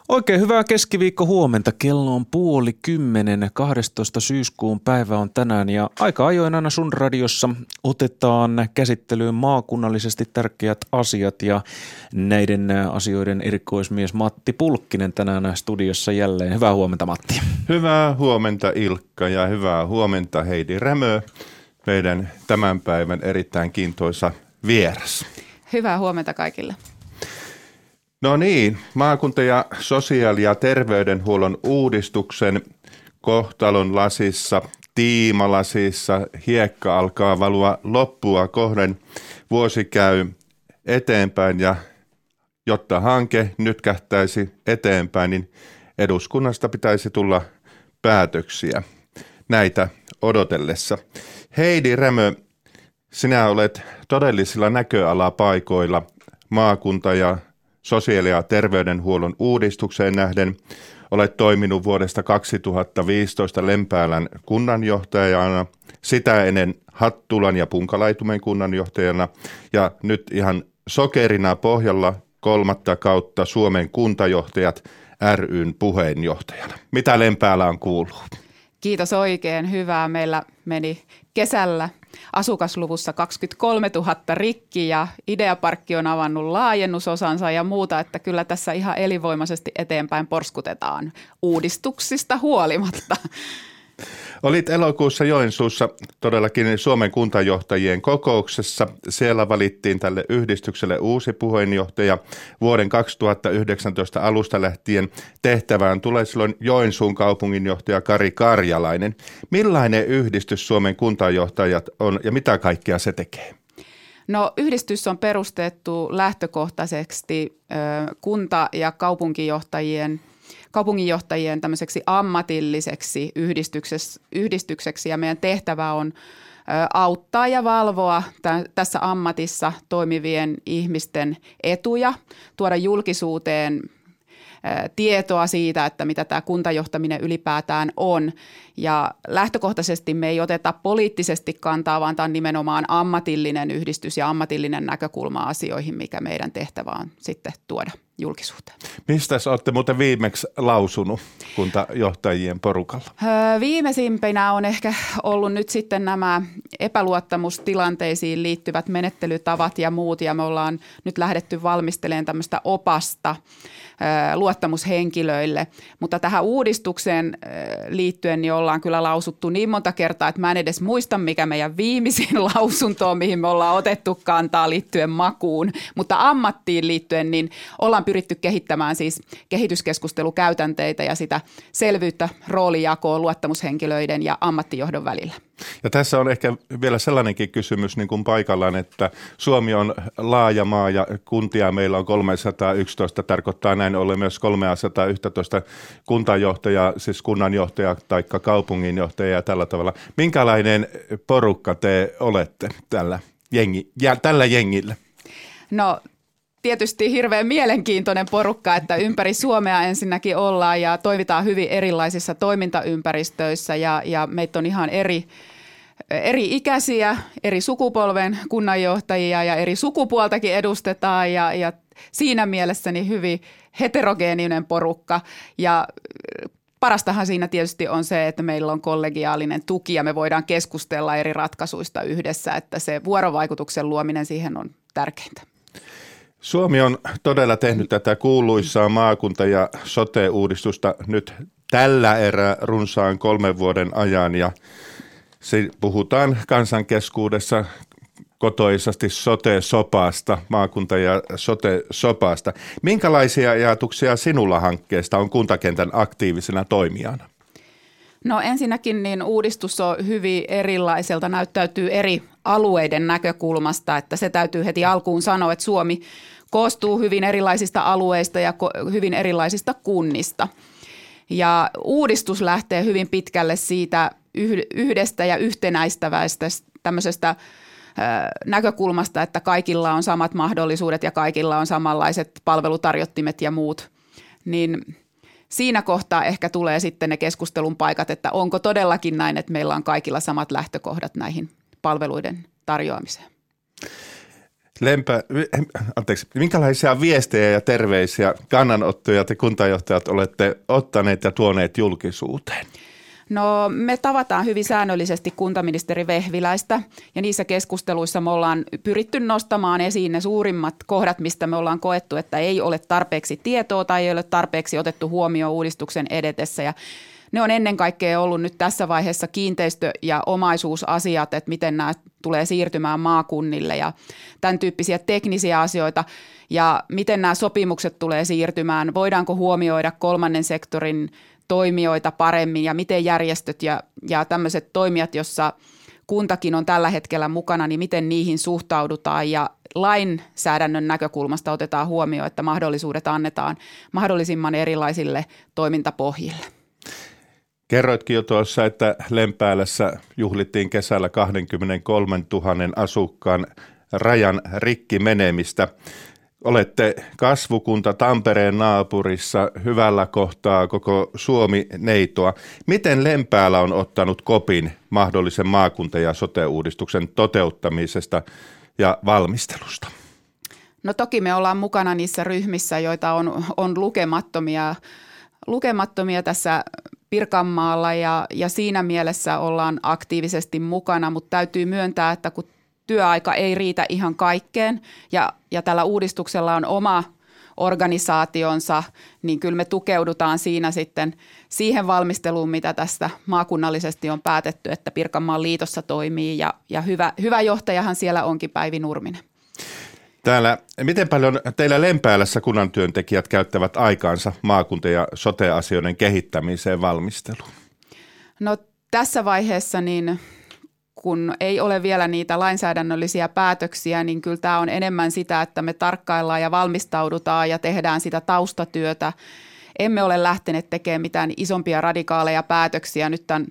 Oikein hyvää keskiviikko huomenta. Kello on 9:30, 12. syyskuun päivä on tänään ja aika ajoin aina sun radiossa otetaan käsittelyyn maakunnallisesti tärkeät asiat ja näiden asioiden erikoismies Matti Pulkkinen tänään studiossa jälleen. Hyvää huomenta, Matti. Hyvää huomenta, Ilkka, ja hyvää huomenta, Heidi Rämö, meidän tämän päivän erittäin kiintoisa vieras. Hyvää huomenta kaikille. No niin, maakunta- ja sosiaali- ja terveydenhuollon uudistuksen kohtalon lasissa, tiimalasissa, hiekka alkaa valua loppua kohden. Vuosi käy eteenpäin ja jotta hanke nyt kähtäisi eteenpäin, niin eduskunnasta pitäisi tulla päätöksiä näitä odotellessa. Heidi Rämö, sinä olet todellisilla näköalapaikoilla maakunta- ja sosiaali- ja terveydenhuollon uudistukseen nähden. Olet toiminut vuodesta 2015 Lempäälän kunnanjohtajana, sitä ennen Hattulan ja Punkalaitumen kunnanjohtajana ja nyt ihan sokerina pohjalla 3. kautta Suomen kuntajohtajat ry:n puheenjohtajana. Mitä Lempäälään kuuluu? Kiitos oikein hyvää. Meillä meni kesällä asukasluvussa 23 000 rikki ja Ideaparkki on avannut laajennusosansa ja muuta, että kyllä tässä ihan elinvoimaisesti eteenpäin porskutetaan uudistuksista huolimatta. Olit elokuussa Joensuussa todellakin Suomen kuntajohtajien kokouksessa. Siellä valittiin tälle yhdistykselle uusi puheenjohtaja. Vuoden 2019 alusta lähtien tehtävään tulee silloin Joensuun kaupunginjohtaja Kari Karjalainen. Millainen yhdistys Suomen kuntajohtajat on ja mitä kaikkea se tekee? No, yhdistys on perustettu lähtökohtaisesti kunta- ja kaupunginjohtajien tämmöiseksi ammatilliseksi yhdistykseksi ja meidän tehtävä on auttaa ja valvoa tässä ammatissa toimivien ihmisten etuja, tuoda julkisuuteen tietoa siitä, että mitä tämä kuntajohtaminen ylipäätään on. Ja lähtökohtaisesti me ei oteta poliittisesti kantaa, vaan tämä on nimenomaan ammatillinen yhdistys ja ammatillinen näkökulma asioihin, mikä meidän tehtävä on sitten tuoda julkisuuteen. Mistä olette muuten viimeksi lausunut kuntajohtajien porukalla? Viimeisimpinä on ehkä ollut nyt sitten nämä epäluottamustilanteisiin liittyvät menettelytavat ja muut, ja me ollaan nyt lähdetty valmistelemaan tämmöistä opasta luottamushenkilöille, mutta tähän uudistukseen liittyen niin ollaan kyllä lausuttu niin monta kertaa, että mä en edes muista, mikä meidän viimeisin lausunto on, mihin me ollaan otettu kantaa liittyen makuun, mutta ammattiin liittyen niin ollaan pyritty kehittämään siis kehityskeskustelukäytänteitä ja sitä selvyyttä, roolijakoa luottamushenkilöiden ja ammattijohdon välillä. Ja tässä on ehkä vielä sellainenkin kysymys niin kuin paikallaan, että Suomi on laaja maa ja kuntia meillä on 311, tarkoittaa näin ollen myös 311 kuntajohtajaa, siis kunnanjohtaja tai kaupunginjohtaja ja tällä tavalla. Minkälainen porukka te olette tällä jengillä? No, tietysti hirveän mielenkiintoinen porukka, että ympäri Suomea ensinnäkin ollaan ja toimitaan hyvin erilaisissa toimintaympäristöissä ja meitä on ihan eri ikäisiä, eri sukupolven kunnanjohtajia ja eri sukupuoltakin edustetaan ja siinä mielessä niin hyvin heterogeeninen porukka ja parastahan siinä tietysti on se, että meillä on kollegiaalinen tuki ja me voidaan keskustella eri ratkaisuista yhdessä, että se vuorovaikutuksen luominen siihen on tärkeintä. Suomi on todella tehnyt tätä kuuluisaa maakunta- ja sote-uudistusta nyt tällä erää runsaan 3 vuoden ajan ja puhutaan kansankeskuudessa kotoisasti sote-sopasta, maakunta- ja sote-sopasta. Minkälaisia ajatuksia sinulla hankkeesta on kuntakentän aktiivisena toimijana? No ensinnäkin niin uudistus on hyvin erilaiselta, näyttäytyy eri alueiden näkökulmasta, että se täytyy heti alkuun sanoa, että Suomi koostuu hyvin erilaisista alueista ja hyvin erilaisista kunnista. Ja uudistus lähtee hyvin pitkälle siitä yhdestä ja yhtenäistävästä tämmöisestä näkökulmasta, että kaikilla on samat mahdollisuudet ja kaikilla on samanlaiset palvelutarjottimet ja muut, niin siinä kohtaa ehkä tulee sitten ne keskustelun paikat, että onko todellakin näin, että meillä on kaikilla samat lähtökohdat näihin palveluiden tarjoamiseen. Minkälaisia viestejä ja terveisiä kannanottoja te kuntajohtajat olette ottaneet ja tuoneet julkisuuteen? No me tavataan hyvin säännöllisesti kuntaministeri Vehviläistä ja niissä keskusteluissa me ollaan pyritty nostamaan esiin ne suurimmat kohdat, mistä me ollaan koettu, että ei ole tarpeeksi tietoa tai ei ole tarpeeksi otettu huomioon uudistuksen edetessä ja ne on ennen kaikkea ollut nyt tässä vaiheessa kiinteistö- ja omaisuusasiat, että miten nämä tulee siirtymään maakunnille ja tämän tyyppisiä teknisiä asioita ja miten nämä sopimukset tulee siirtymään, voidaanko huomioida kolmannen sektorin toimijoita paremmin ja miten järjestöt ja tämmöiset toimijat, jossa kuntakin on tällä hetkellä mukana, niin miten niihin suhtaudutaan ja lainsäädännön näkökulmasta otetaan huomioon, että mahdollisuudet annetaan mahdollisimman erilaisille toimintapohjille. Kerroitkin jo tuossa, että Lempäälässä juhlittiin kesällä 23 000 asukkaan rajan rikki menemistä. Olette kasvukunta Tampereen naapurissa, hyvällä kohtaa koko Suomi-neitoa. Miten Lempäälä on ottanut kopin mahdollisen maakunta- ja sote-uudistuksen toteuttamisesta ja valmistelusta? No toki me ollaan mukana niissä ryhmissä, joita on lukemattomia tässä Pirkanmaalla ja siinä mielessä ollaan aktiivisesti mukana, mutta täytyy myöntää, että kun työaika ei riitä ihan kaikkeen ja tällä uudistuksella on oma organisaationsa, niin kyllä me tukeudutaan siinä sitten siihen valmisteluun, mitä tästä maakunnallisesti on päätetty, että Pirkanmaan liitossa toimii ja hyvä johtajahan siellä onkin Päivi Nurminen. Miten paljon teillä Lempäälässä kunnan työntekijät käyttävät aikaansa maakunta- ja sote-asioiden kehittämiseen valmisteluun? No tässä vaiheessa niin kun ei ole vielä niitä lainsäädännöllisiä päätöksiä, niin kyllä tämä on enemmän sitä, että me tarkkaillaan ja valmistaudutaan ja tehdään sitä taustatyötä. Emme ole lähteneet tekemään mitään isompia radikaaleja päätöksiä nyt tämän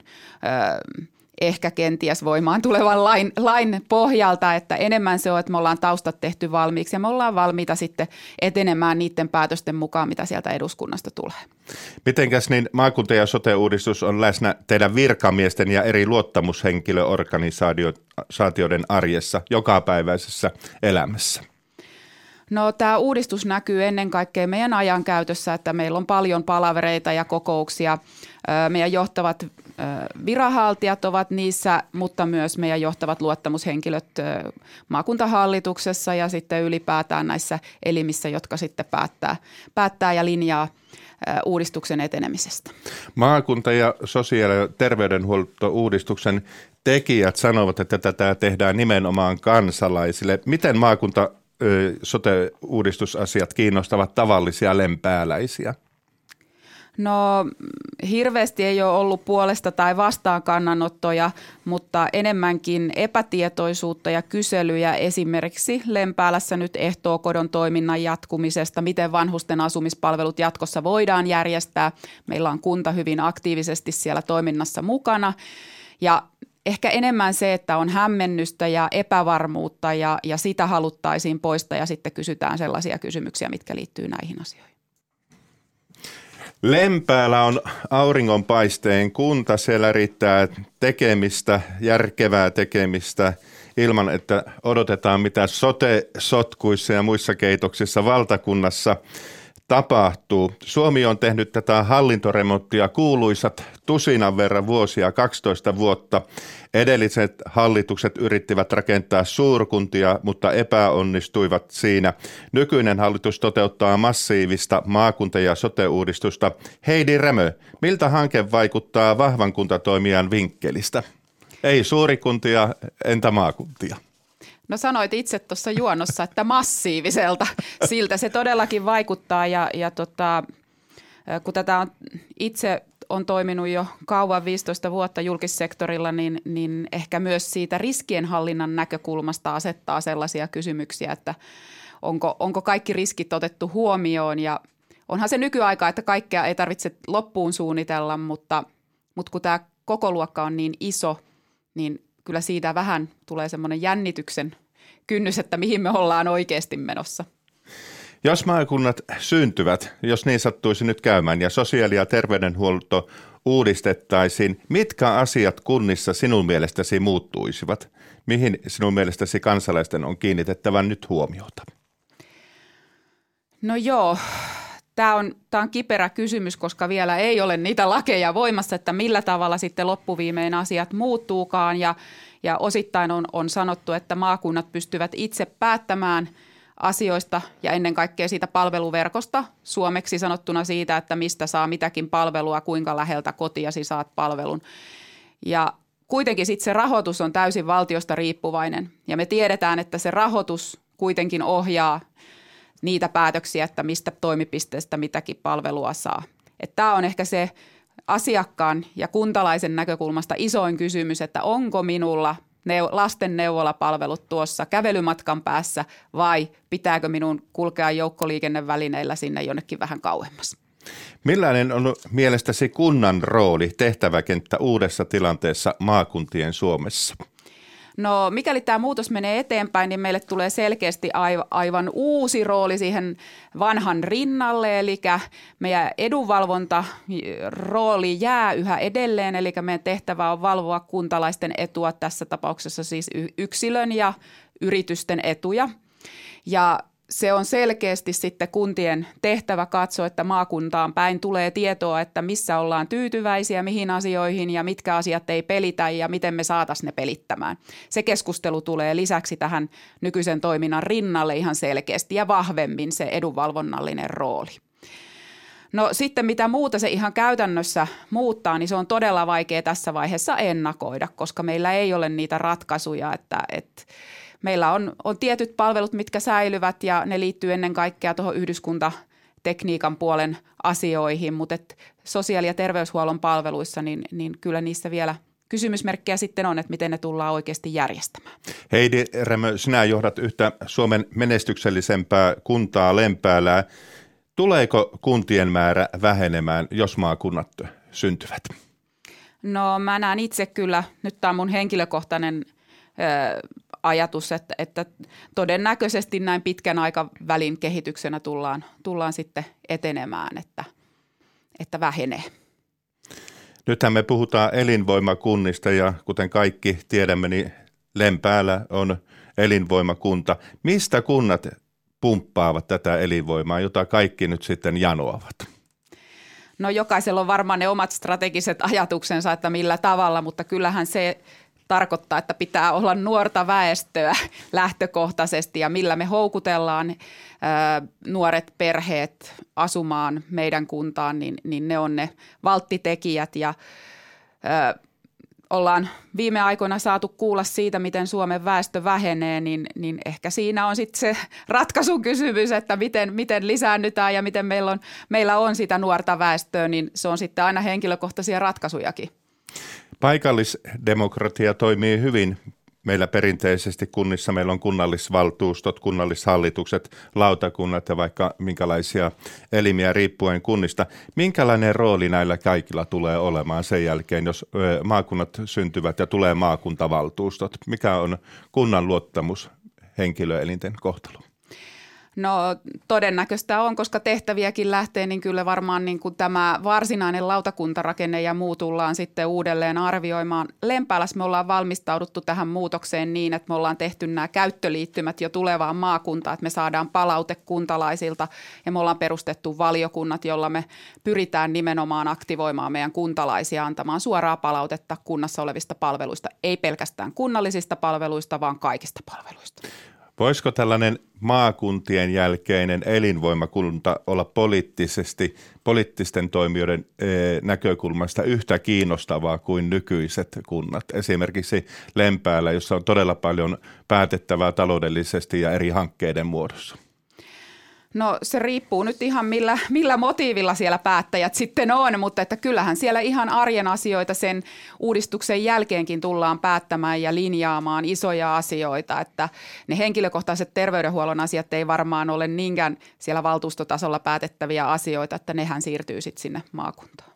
ehkä kenties voimaan tulevan lain pohjalta, että enemmän se on, että me ollaan taustat tehty valmiiksi ja me ollaan valmiita sitten etenemään niiden päätösten mukaan, mitä sieltä eduskunnasta tulee. Mitenkäs niin maakunta- ja sote-uudistus on läsnä teidän virkamiesten ja eri luottamushenkilöorganisaatioiden arjessa, jokapäiväisessä elämässä? No tämä uudistus näkyy ennen kaikkea meidän ajankäytössä, että meillä on paljon palavereita ja kokouksia. Meidän johtavat viranhaltijat ovat niissä, mutta myös meidän johtavat luottamushenkilöt maakuntahallituksessa ja sitten ylipäätään näissä elimissä, jotka sitten päättää ja linjaa uudistuksen etenemisestä. Maakunta- ja sosiaali- ja terveydenhuolto-uudistuksen tekijät sanovat, että tätä tehdään nimenomaan kansalaisille. Miten maakunta- sote-uudistusasiat kiinnostavat tavallisia lempääläisiä? No hirveästi ei ole ollut puolesta tai vastaan kannanottoja, mutta enemmänkin epätietoisuutta ja kyselyjä esimerkiksi Lempäälässä nyt ehtookodon toiminnan jatkumisesta, miten vanhusten asumispalvelut jatkossa voidaan järjestää. Meillä on kunta hyvin aktiivisesti siellä toiminnassa mukana ja ehkä enemmän se, että on hämmennystä ja epävarmuutta ja sitä haluttaisiin poistaa ja sitten kysytään sellaisia kysymyksiä, mitkä liittyy näihin asioihin. Lempäälä on auringonpaisteen kunta. Siellä riittää tekemistä, järkevää tekemistä ilman, että odotetaan mitä sote-sotkuissa ja muissa keitoksissa valtakunnassa tapahtuu. Suomi on tehnyt tätä hallintoremonttia kuuluisat tusinan verran vuosia, 12 vuotta. Edelliset hallitukset yrittivät rakentaa suurkuntia, mutta epäonnistuivat siinä. Nykyinen hallitus toteuttaa massiivista maakunta- ja sote-uudistusta. Heidi Rämö, miltä hanke vaikuttaa vahvan kuntatoimijan vinkkelistä? Ei suurikuntia, entä maakuntia? No sanoit itse tuossa juonnossa, että massiiviselta. Siltä se todellakin vaikuttaa ja kun tätä on itse on toiminut jo kauan 15 vuotta julkissektorilla, niin ehkä myös siitä riskienhallinnan näkökulmasta asettaa sellaisia kysymyksiä, että onko kaikki riskit otettu huomioon ja onhan se nykyaika, että kaikkea ei tarvitse loppuun suunnitella, mutta kun tämä koko luokka on niin iso, niin kyllä siitä vähän tulee semmoinen jännityksen kynnys, että mihin me ollaan oikeasti menossa. Jos maakunnat syntyvät, jos niin sattuisi nyt käymään ja sosiaali- ja terveydenhuolto uudistettaisiin, mitkä asiat kunnissa sinun mielestäsi muuttuisivat? Mihin sinun mielestäsi kansalaisten on kiinnitettävä nyt huomiota? No joo, tämä on kiperä kysymys, koska vielä ei ole niitä lakeja voimassa, että millä tavalla sitten loppuviimein asiat muuttuukaan. Ja osittain on sanottu, että maakunnat pystyvät itse päättämään asioista ja ennen kaikkea siitä palveluverkosta, suomeksi sanottuna siitä, että mistä saa mitäkin palvelua, kuinka läheltä kotiasi saat palvelun. Ja kuitenkin sitten se rahoitus on täysin valtiosta riippuvainen ja me tiedetään, että se rahoitus kuitenkin ohjaa niitä päätöksiä, että mistä toimipisteestä mitäkin palvelua saa. Tämä on ehkä se asiakkaan ja kuntalaisen näkökulmasta isoin kysymys, että onko minulla lasten neuvolapalvelut tuossa kävelymatkan päässä vai pitääkö minun kulkea joukkoliikennevälineillä sinne jonnekin vähän kauemmas? Millainen on mielestäsi kunnan rooli, tehtäväkenttä uudessa tilanteessa maakuntien Suomessa? No mikäli tämä muutos menee eteenpäin, niin meille tulee selkeästi aivan uusi rooli siihen vanhan rinnalle, eli meidän edunvalvontarooli jää yhä edelleen, eli meidän tehtävä on valvoa kuntalaisten etua, tässä tapauksessa siis yksilön ja yritysten etuja. Ja se on selkeästi sitten kuntien tehtävä katsoa, että maakuntaan päin tulee tietoa, että missä ollaan tyytyväisiä, mihin asioihin ja mitkä asiat ei pelitä ja miten me saataisiin ne pelittämään. Se keskustelu tulee lisäksi tähän nykyisen toiminnan rinnalle ihan selkeästi ja vahvemmin se edunvalvonnallinen rooli. No sitten mitä muuta se ihan käytännössä muuttaa, niin se on todella vaikea tässä vaiheessa ennakoida, koska meillä ei ole niitä ratkaisuja, että meillä on tietyt palvelut, mitkä säilyvät ja ne liittyy ennen kaikkea tuohon yhdyskuntatekniikan puolen asioihin, mutta sosiaali- ja terveyshuollon palveluissa, niin kyllä niissä vielä kysymysmerkkejä sitten on, että miten ne tullaan oikeasti järjestämään. Heidi Rämö, sinä johdat yhtä Suomen menestyksellisempää kuntaa Lempäälää. Tuleeko kuntien määrä vähenemään, jos maakunnat syntyvät? No mä näen itse kyllä, nyt tämä on mun henkilökohtainen ajatus, että todennäköisesti näin pitkän aikavälin kehityksenä tullaan sitten etenemään, että vähenee. Nythän me puhutaan elinvoimakunnista ja kuten kaikki tiedämme, niin Lempäälä on elinvoimakunta. Mistä kunnat pumppaavat tätä elinvoimaa, jota kaikki nyt sitten janoavat? No jokaisella on varmaan ne omat strategiset ajatuksensa, että millä tavalla, mutta kyllähän se tarkoittaa, että pitää olla nuorta väestöä lähtökohtaisesti ja millä me houkutellaan nuoret perheet asumaan meidän kuntaan, niin ne on ne valttitekijät ja ollaan viime aikoina saatu kuulla siitä, miten Suomen väestö vähenee, niin ehkä siinä on sitten se ratkaisun kysymys, että miten lisäännytään ja miten meillä on sitä nuorta väestöä, niin se on sitten aina henkilökohtaisia ratkaisujakin. Paikallisdemokratia toimii hyvin. Meillä perinteisesti kunnissa meillä on kunnallisvaltuustot, kunnallishallitukset, lautakunnat ja vaikka minkälaisia elimiä riippuen kunnista. Minkälainen rooli näillä kaikilla tulee olemaan sen jälkeen, jos maakunnat syntyvät ja tulee maakuntavaltuustot? Mikä on kunnan luottamus henkilöelinten kohtalo? No todennäköistä on, koska tehtäviäkin lähtee, niin kyllä varmaan niin kuin tämä varsinainen lautakuntarakenne ja muu tullaan sitten uudelleen arvioimaan. Lempäälässä me ollaan valmistauduttu tähän muutokseen niin, että me ollaan tehty nämä käyttöliittymät jo tulevaan maakuntaan, että me saadaan palaute kuntalaisilta ja me ollaan perustettu valiokunnat, jolla me pyritään nimenomaan aktivoimaan meidän kuntalaisia antamaan suoraa palautetta kunnassa olevista palveluista, ei pelkästään kunnallisista palveluista, vaan kaikista palveluista. Voisiko tällainen maakuntien jälkeinen elinvoimakunta olla poliittisten toimijoiden näkökulmasta yhtä kiinnostavaa kuin nykyiset kunnat? Esimerkiksi Lempäälä, jossa on todella paljon päätettävää taloudellisesti ja eri hankkeiden muodossa. No se riippuu nyt ihan millä motiivilla siellä päättäjät sitten on, mutta että kyllähän siellä ihan arjen asioita sen uudistuksen jälkeenkin tullaan päättämään ja linjaamaan isoja asioita, että ne henkilökohtaiset terveydenhuollon asiat ei varmaan ole niinkään siellä valtuustotasolla päätettäviä asioita, että nehän siirtyy sitten sinne maakuntaan.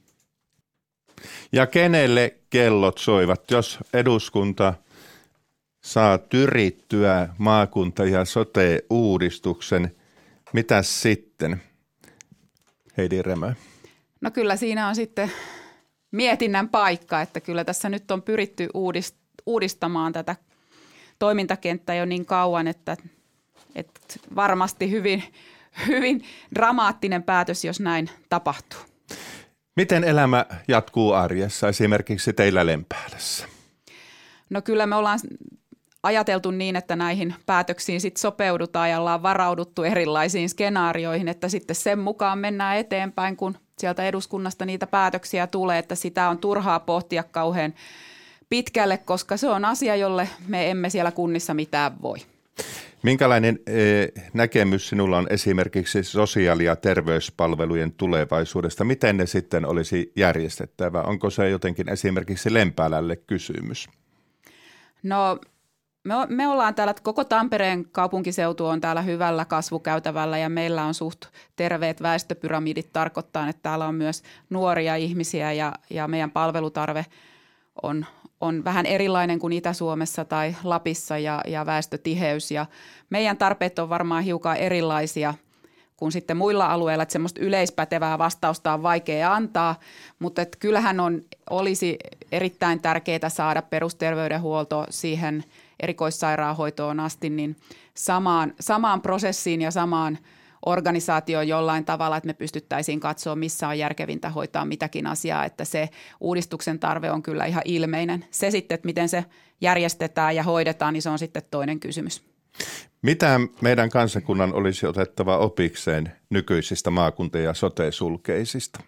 Ja kenelle kellot soivat, jos eduskunta saa tyrittyä maakunta- ja sote-uudistuksen? Mitäs sitten, Heidi Rämö? No kyllä siinä on sitten mietinnän paikka, että kyllä tässä nyt on pyritty uudistamaan tätä toimintakenttä jo niin kauan, että varmasti hyvin, hyvin dramaattinen päätös, jos näin tapahtuu. Miten elämä jatkuu arjessa, esimerkiksi teillä Lempäälässä? No kyllä me ollaan ajateltu niin, että näihin päätöksiin sitten sopeudutaan ja ollaan varauduttu erilaisiin skenaarioihin, että sitten sen mukaan mennään eteenpäin, kun sieltä eduskunnasta niitä päätöksiä tulee, että sitä on turhaa pohtia kauhean pitkälle, koska se on asia, jolle me emme siellä kunnissa mitään voi. Minkälainen näkemys sinulla on esimerkiksi sosiaali- ja terveyspalvelujen tulevaisuudesta? Miten ne sitten olisi järjestettävä? Onko se jotenkin esimerkiksi Lempäälälle kysymys? No me ollaan täällä, koko Tampereen kaupunkiseutu on täällä hyvällä kasvukäytävällä ja meillä on suht terveet väestöpyramidit tarkoittaa, että täällä on myös nuoria ihmisiä ja meidän palvelutarve on vähän erilainen kuin Itä-Suomessa tai Lapissa ja väestötiheys ja meidän tarpeet on varmaan hiukan erilaisia kuin sitten muilla alueilla, että semmoista yleispätevää vastausta on vaikea antaa, mutta että kyllähän olisi erittäin tärkeää saada perusterveydenhuolto siihen erikoissairaanhoitoon asti niin samaan prosessiin ja samaan organisaatioon jollain tavalla, että me pystyttäisiin katsoa, missä on järkevintä hoitaa mitäkin asiaa, että se uudistuksen tarve on kyllä ihan ilmeinen. Se sitten, että miten se järjestetään ja hoidetaan, niin se on sitten toinen kysymys. Mitä meidän kansakunnan olisi otettava opikseen nykyisistä maakunta- ja sote-sulkeisista?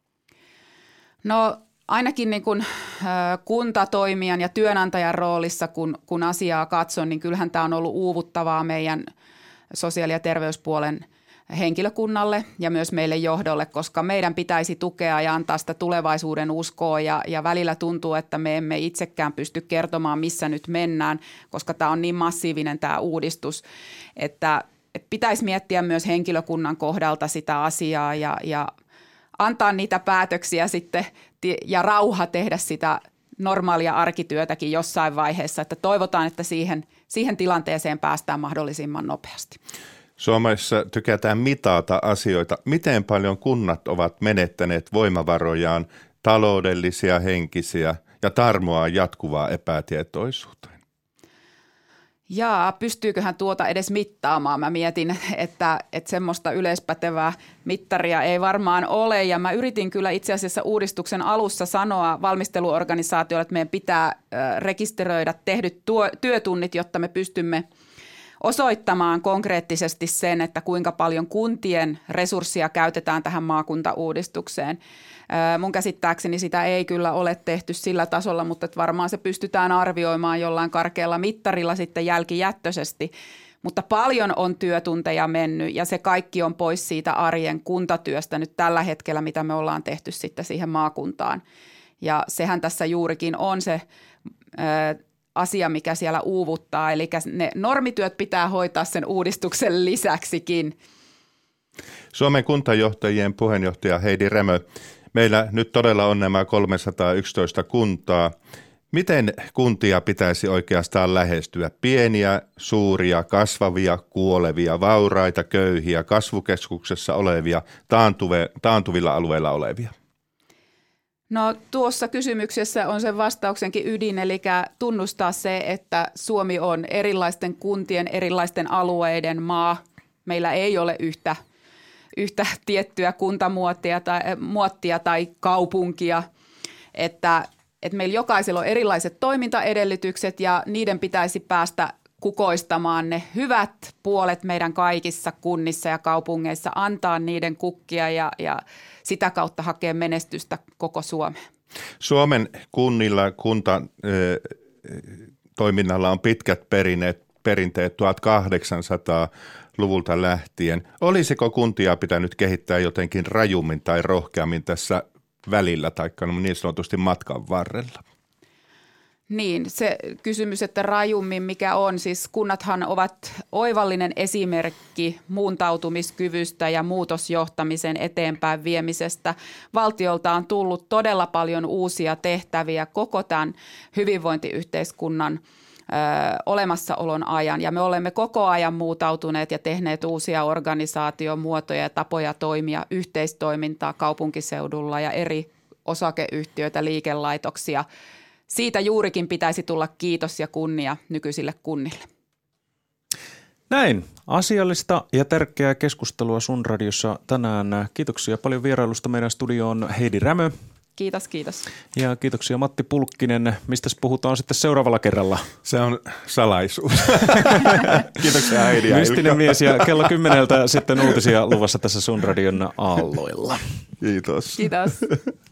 No ainakin niin kuin kuntatoimijan ja työnantajan roolissa, kun asiaa katson, niin kyllähän tämä on ollut uuvuttavaa meidän sosiaali- ja terveyspuolen henkilökunnalle ja myös meille johdolle, koska meidän pitäisi tukea ja antaa sitä tulevaisuuden uskoa ja välillä tuntuu, että me emme itsekään pysty kertomaan, missä nyt mennään, koska tämä on niin massiivinen tämä uudistus, että pitäisi miettiä myös henkilökunnan kohdalta sitä asiaa ja antaa niitä päätöksiä sitten ja rauha tehdä sitä normaalia arkityötäkin jossain vaiheessa, että toivotaan, että siihen tilanteeseen päästään mahdollisimman nopeasti. Suomessa tykätään mitata asioita. Miten paljon kunnat ovat menettäneet voimavarojaan, taloudellisia, henkisiä ja tarmoa jatkuvaa epätietoisuuteen? Jaa, pystyyköhän tuota edes mittaamaan? Mä mietin, että semmoista yleispätevää mittaria ei varmaan ole. Ja mä yritin kyllä itse asiassa uudistuksen alussa sanoa valmisteluorganisaatioille, että meidän pitää rekisteröidä tehdyt työtunnit, jotta me pystymme osoittamaan konkreettisesti sen, että kuinka paljon kuntien resursseja käytetään tähän maakuntauudistukseen. Mun käsittääkseni sitä ei kyllä ole tehty sillä tasolla, mutta varmaan se pystytään arvioimaan jollain karkealla mittarilla sitten jälkijättöisesti. Mutta paljon on työtunteja mennyt ja se kaikki on pois siitä arjen kuntatyöstä nyt tällä hetkellä, mitä me ollaan tehty sitten siihen maakuntaan. Ja sehän tässä juurikin on se asia, mikä siellä uuvuttaa, eli ne normityöt pitää hoitaa sen uudistuksen lisäksikin. Suomen kuntajohtajien puheenjohtaja Heidi Rämö, meillä nyt todella on nämä 311 kuntaa. Miten kuntia pitäisi oikeastaan lähestyä? Pieniä, suuria, kasvavia, kuolevia, vauraita, köyhiä, kasvukeskuksessa olevia, taantuvilla alueilla olevia? No tuossa kysymyksessä on sen vastauksenkin ydin, eli tunnustaa se, että Suomi on erilaisten kuntien, erilaisten alueiden maa. Meillä ei ole yhtä tiettyä kuntamuottia tai kaupunkia, että meillä jokaisella on erilaiset toimintaedellytykset ja niiden pitäisi päästä kukoistamaan ne hyvät puolet meidän kaikissa kunnissa ja kaupungeissa, antaa niiden kukkia ja sitä kautta hakea menestystä koko Suomeen. Suomen kunnilla kuntatoiminnalla on pitkät perinteet 1800-luvulta lähtien. Olisiko kuntia pitänyt kehittää jotenkin rajummin tai rohkeammin tässä välillä tai niin sanotusti matkan varrella? Niin, se kysymys, että rajummin mikä on, siis kunnathan ovat oivallinen esimerkki muuntautumiskyvystä ja muutosjohtamisen eteenpäin viemisestä. Valtiolta on tullut todella paljon uusia tehtäviä koko tämän hyvinvointiyhteiskunnan olemassaolon ajan ja me olemme koko ajan muutautuneet ja tehneet uusia organisaatiomuotoja ja tapoja toimia, yhteistoimintaa kaupunkiseudulla ja eri osakeyhtiöitä, liikelaitoksia siitä juurikin pitäisi tulla kiitos ja kunnia nykyisille kunnille. Näin. Asiallista ja tärkeää keskustelua Sun Radiossa tänään. Kiitoksia paljon vierailusta meidän studioon Heidi Rämö. Kiitos, kiitos. Ja kiitoksia Matti Pulkkinen. Mistäs puhutaan sitten seuraavalla kerralla? Se on salaisuus. Kiitoksia Heidi ja Mystinen Ilkka. mies ja kello 10 sitten uutisia luvassa tässä Sun Radion aalloilla. Kiitos. Kiitos.